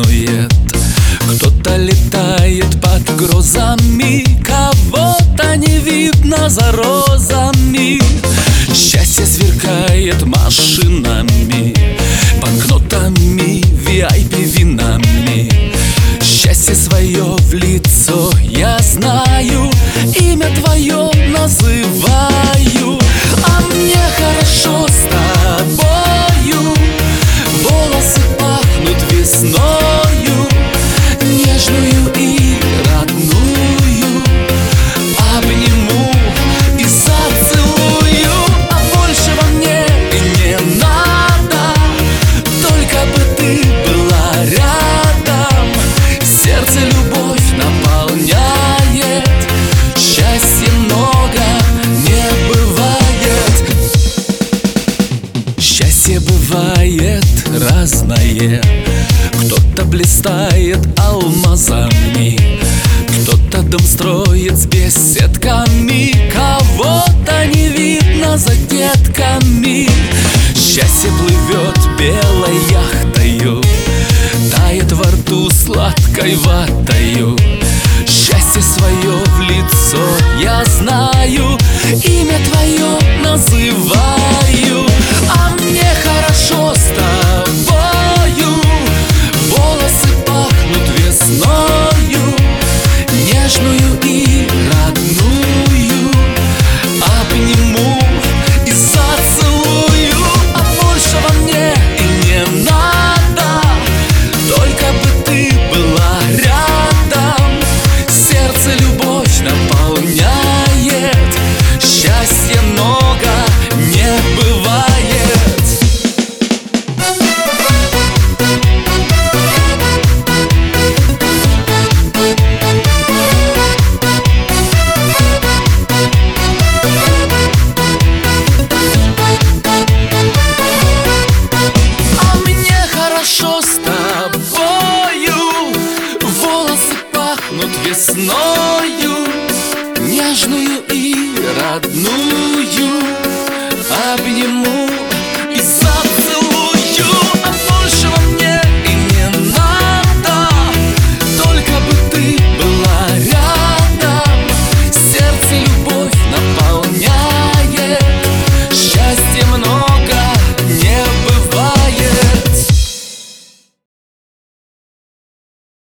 празднует. Кто-то летает под грозами, кого-то не видно за розами. Счастье сверкает машинами, банкнотами, VIP винами. Счастье свое в лицо я знаю, имя твое называю. А мне хорошо с тобою, волосы пахнут весною, нежную и родную. Обниму и зацелую, а большего мне и не надо, только бы ты была рядом. Сердце любовь наполняет, счастья много не бывает. Счастье бывает разное, кто-то блистает алмазами, кто-то дом строит с беседками, кого-то не видно за детками. Счастье плывет белой яхтою, тает во рту сладкой ватою. Счастье свое в лицо я знаю, имя твое называю. А мне хорошо с тобою, волосы пахнут весною, нежную и родную. Обниму и зацелую, а большего мне и не надо, только бы ты была рядом. Сердце любовь наполняет, счастья много не бывает. А мне хорошо с тобою, волосы пахнут весною, нежную и родную. Обниму